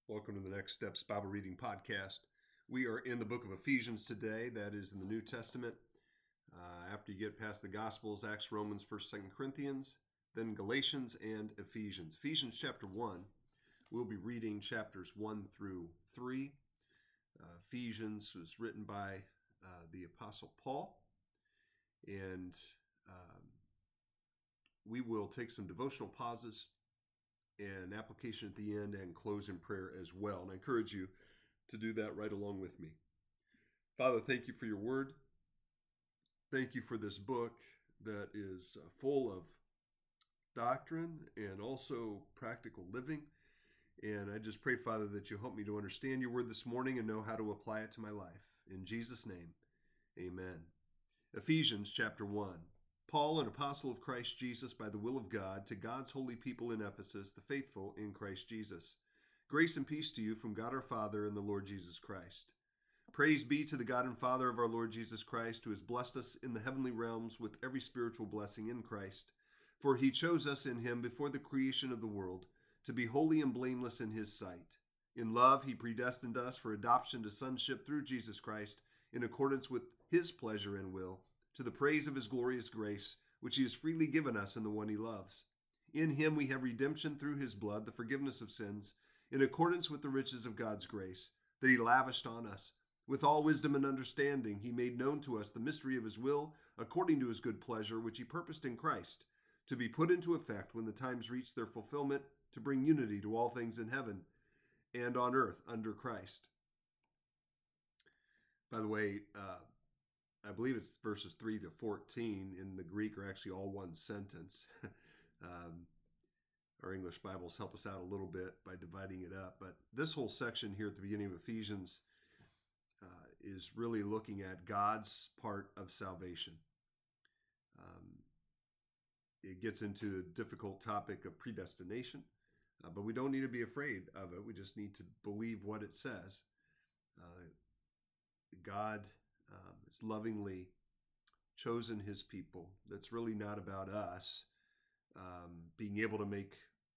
Welcome to the Next Steps Bible Reading Podcast. We are in the book of Ephesians today. That is in the New Testament. After you get past the Gospels, Acts, Romans, 1st, 2nd Corinthians, then Galatians and Ephesians. Ephesians chapter 1, we'll be reading chapters 1 through 3. Ephesians was written by the Apostle Paul. And we will take some devotional pauses and application at the end and close in prayer as well. And I encourage you to do that right along with me. Father, thank you for your word. Thank you for this book that is full of doctrine and also practical living. And I just pray, Father, that you help me to understand your word this morning and know how to apply it to my life. In Jesus' name, amen. Ephesians chapter 1. Paul, an apostle of Christ Jesus by the will of God, to God's holy people in Ephesus, the faithful in Christ Jesus. Grace and peace to you from God our Father and the Lord Jesus Christ. Praise be to the God and Father of our Lord Jesus Christ, who has blessed us in the heavenly realms with every spiritual blessing in Christ. For he chose us in him before the creation of the world, to be holy and blameless in his sight. In love he predestined us for adoption to sonship through Jesus Christ, in accordance with his pleasure and will, to the praise of his glorious grace, which he has freely given us in the one he loves. In him we have redemption through his blood, the forgiveness of sins, in accordance with the riches of God's grace, that he lavished on us. With all wisdom and understanding, he made known to us the mystery of his will, according to his good pleasure, which he purposed in Christ, to be put into effect when the times reach their fulfillment, to bring unity to all things in heaven and on earth under Christ. By the way, I believe it's verses 3 to 14 in the Greek are actually all one sentence. Our English Bibles help us out a little bit by dividing it up. But this whole section here at the beginning of Ephesians is really looking at God's part of salvation. It gets into the difficult topic of predestination, but we don't need to be afraid of it. We just need to believe what it says. God has lovingly chosen his people. That's really not about us being able to make,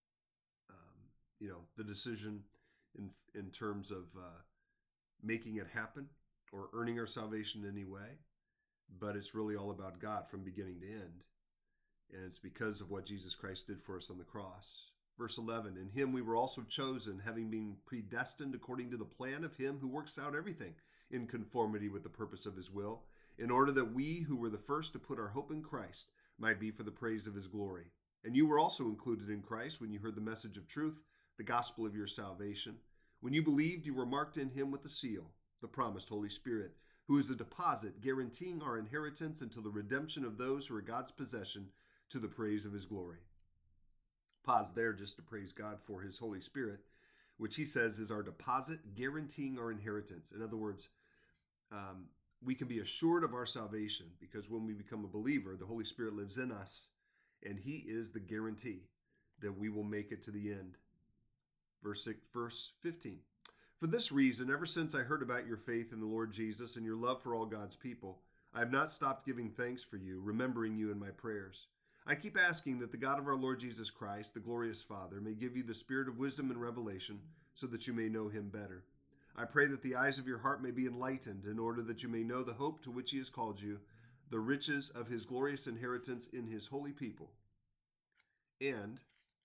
the decision in terms of making it happen or earning our salvation in any way. But it's really all about God from beginning to end. And it's because of what Jesus Christ did for us on the cross. Verse 11, in him we were also chosen, having been predestined according to the plan of him who works out everything in conformity with the purpose of his will, in order that we who were the first to put our hope in Christ might be for the praise of his glory. And you were also included in Christ when you heard the message of truth, the gospel of your salvation. When you believed, you were marked in him with a seal, the promised Holy Spirit, who is a deposit guaranteeing our inheritance until the redemption of those who are God's possession to the praise of his glory. Pause there just to praise God for his Holy Spirit, which he says is our deposit guaranteeing our inheritance. In other words, we can be assured of our salvation because when we become a believer, the Holy Spirit lives in us, and he is the guarantee that we will make it to the end. Verse 15. For this reason, ever since I heard about your faith in the Lord Jesus and your love for all God's people, I have not stopped giving thanks for you, remembering you in my prayers. I keep asking that the God of our Lord Jesus Christ, the glorious Father, may give you the spirit of wisdom and revelation so that you may know him better. I pray that the eyes of your heart may be enlightened in order that you may know the hope to which he has called you, the riches of his glorious inheritance in his holy people, and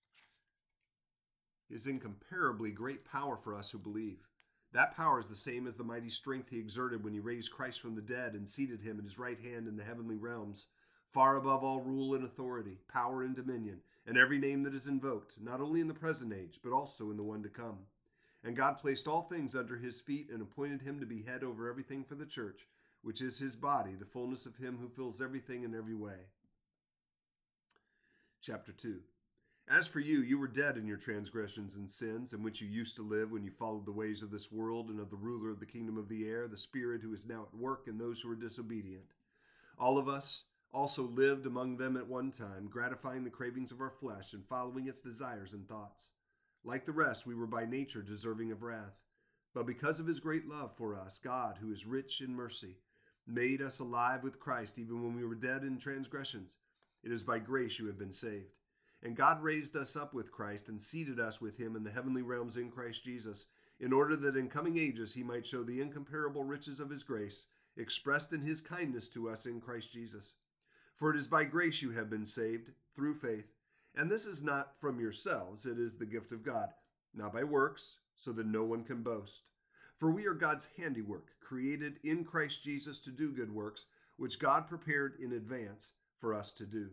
his incomparably great power for us who believe. That power is the same as the mighty strength he exerted when he raised Christ from the dead and seated him at his right hand in the heavenly realms, far above all rule and authority, power and dominion, and every name that is invoked, not only in the present age, but also in the one to come. And God placed all things under his feet and appointed him to be head over everything for the church, which is his body, the fullness of him who fills everything in every way. Chapter 2. As for you, you were dead in your transgressions and sins, in which you used to live when you followed the ways of this world and of the ruler of the kingdom of the air, the spirit who is now at work in those who are disobedient. All of us also lived among them at one time, gratifying the cravings of our flesh and following its desires and thoughts. Like the rest, we were by nature deserving of wrath. But because of his great love for us, God, who is rich in mercy, made us alive with Christ even when we were dead in transgressions. It is by grace you have been saved. And God raised us up with Christ and seated us with him in the heavenly realms in Christ Jesus, in order that in coming ages he might show the incomparable riches of his grace, expressed in his kindness to us in Christ Jesus. For it is by grace you have been saved, through faith. And this is not from yourselves, it is the gift of God, not by works, so that no one can boast. For we are God's handiwork, created in Christ Jesus to do good works, which God prepared in advance for us to do.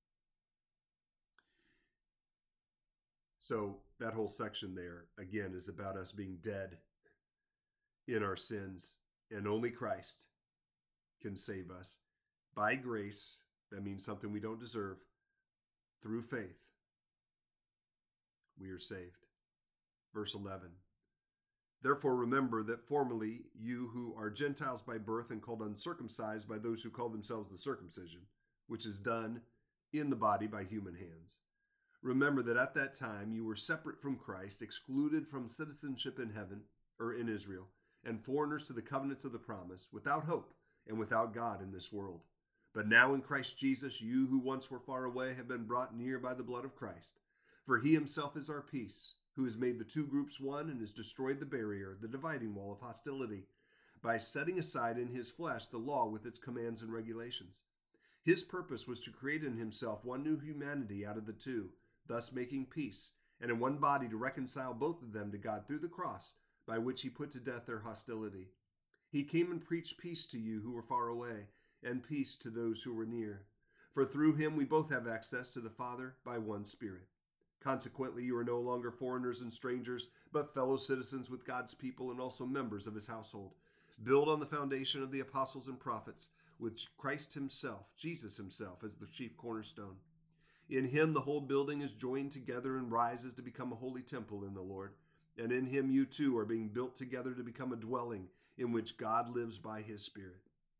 So that whole section there, again, is about us being dead in our sins, and only Christ can save us. By grace, that means something we don't deserve. Through faith, we are saved. Verse 11. Therefore remember that formerly you who are Gentiles by birth and called uncircumcised by those who call themselves the circumcision, which is done in the body by human hands. Remember that at that time you were separate from Christ, excluded from citizenship in heaven, or in Israel, and foreigners to the covenants of the promise, without hope and without God in this world. But now in Christ Jesus, you who once were far away have been brought near by the blood of Christ. For he himself is our peace, who has made the two groups one and has destroyed the barrier, the dividing wall of hostility, by setting aside in his flesh the law with its commands and regulations. His purpose was to create in himself one new humanity out of the two, thus making peace, and in one body to reconcile both of them to God through the cross, by which he put to death their hostility. He came and preached peace to you who were far away, and peace to those who were near. For through him we both have access to the Father by one Spirit. Consequently, you are no longer foreigners and strangers, but fellow citizens with God's people and also members of his household. Build on the foundation of the apostles and prophets, with Christ himself, Jesus himself, as the chief cornerstone. In him the whole building is joined together and rises to become a holy temple in the Lord. And in him you too are being built together to become a dwelling in which God lives by his Spirit.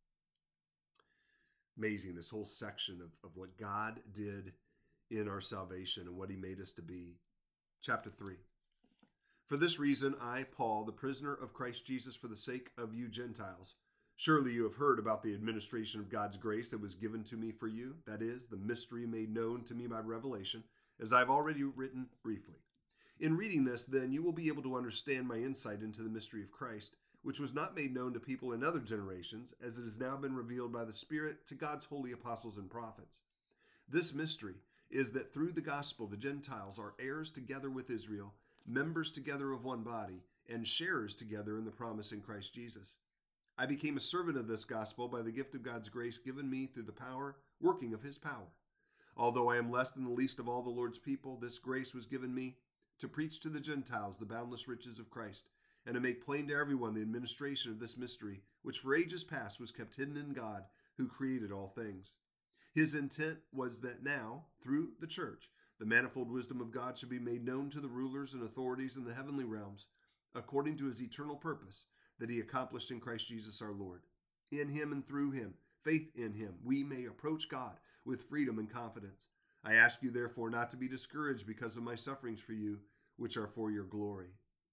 Amazing, this whole section of what God did in our salvation and what he made us to be. Chapter 3. For this reason, I, Paul, the prisoner of Christ Jesus for the sake of you Gentiles, surely you have heard about the administration of God's grace that was given to me for you, that is, the mystery made known to me by revelation, as I have already written briefly. In reading this, then, you will be able to understand my insight into the mystery of Christ, which was not made known to people in other generations, as it has now been revealed by the Spirit to God's holy apostles and prophets. This mystery is that through the gospel the Gentiles are heirs together with Israel, members together of one body, and sharers together in the promise in Christ Jesus. I became a servant of this gospel by the gift of God's grace given me through the working of his power. Although I am less than the least of all the Lord's people, this grace was given me to preach to the Gentiles the boundless riches of Christ, and to make plain to everyone the administration of this mystery, which for ages past was kept hidden in God, who created all things. His intent was that now, through the church, the manifold wisdom of God should be made known to the rulers and authorities in the heavenly realms, according to his eternal purpose that he accomplished in Christ Jesus our Lord. In him and through him, faith in him, we may approach God with freedom and confidence. I ask you, therefore, not to be discouraged because of my sufferings for you, which are for your glory.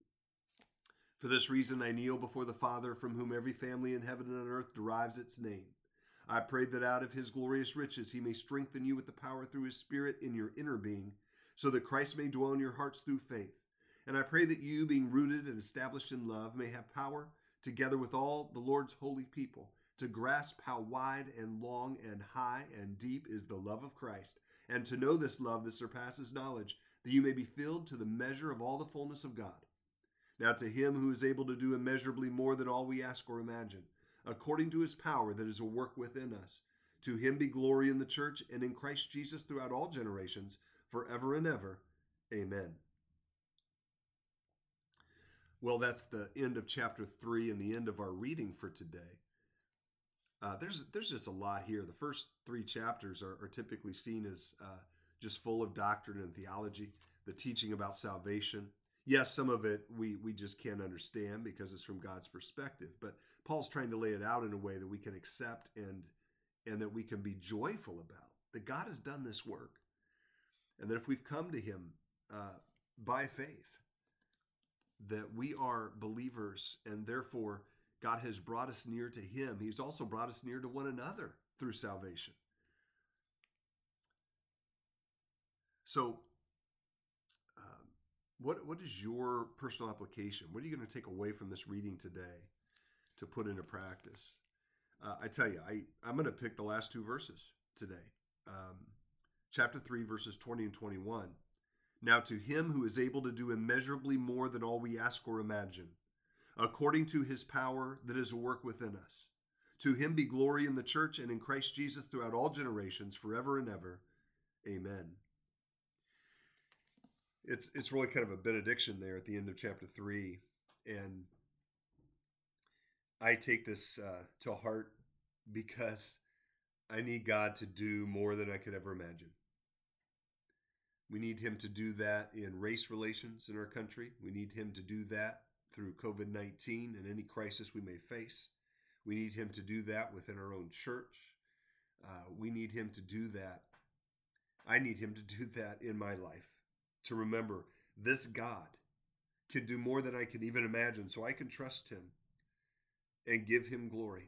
For this reason I kneel before the Father, from whom every family in heaven and on earth derives its name. I pray that out of his glorious riches he may strengthen you with the power through his Spirit in your inner being, so that Christ may dwell in your hearts through faith. And I pray that you, being rooted and established in love, may have power, together with all the Lord's holy people, to grasp how wide and long and high and deep is the love of Christ, and to know this love that surpasses knowledge, that you may be filled to the measure of all the fullness of God. Now to him who is able to do immeasurably more than all we ask or imagine, according to his power that is at work within us, to him be glory in the church and in Christ Jesus throughout all generations, forever and ever. Amen. Well, that's the end of chapter 3 and the end of our reading for today. There's just a lot here. The first 3 chapters are typically seen as just full of doctrine and theology, the teaching about salvation. Yes, some of it we just can't understand because it's from God's perspective, but Paul's trying to lay it out in a way that we can accept and that we can be joyful about, that God has done this work, and that if we've come to him by faith, that we are believers, and therefore God has brought us near to him. He's also brought us near to one another through salvation. So, what is your personal application? What are you going to take away from this reading today to put into practice? I tell you, I'm going to pick the last two verses today. Chapter 3, verses 20 and 21. Now to him who is able to do immeasurably more than all we ask or imagine, according to his power that is at work within us. To him be glory in the church and in Christ Jesus throughout all generations, forever and ever. Amen. It's really kind of a benediction there at the end of chapter 3. And I take this to heart because I need God to do more than I could ever imagine. We need him to do that in race relations in our country. We need him to do that through COVID-19 and any crisis we may face. We need him to do that within our own church. We need him to do that. I need him to do that in my life. To remember this God can do more than I can even imagine, so I can trust him and give him glory.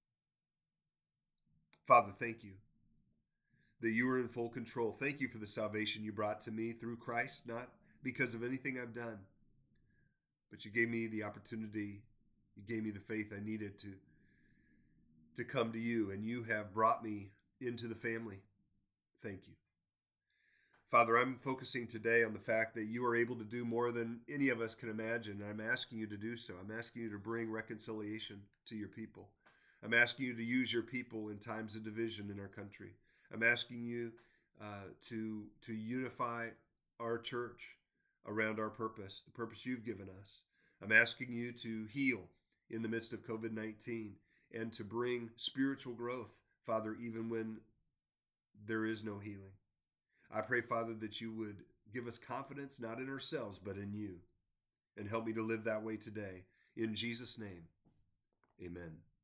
Father, thank you that you are in full control. Thank you for the salvation you brought to me through Christ, not because of anything I've done, but you gave me the opportunity, you gave me the faith I needed to come to you, and you have brought me into the family. Thank you. Father, I'm focusing today on the fact that you are able to do more than any of us can imagine, and I'm asking you to do so. I'm asking you to bring reconciliation to your people. I'm asking you to use your people in times of division in our country. I'm asking you to unify our church around our purpose, the purpose you've given us. I'm asking you to heal in the midst of COVID-19 and to bring spiritual growth, Father, even when there is no healing. I pray, Father, that you would give us confidence, not in ourselves, but in you, and help me to live that way today. In Jesus' name, amen.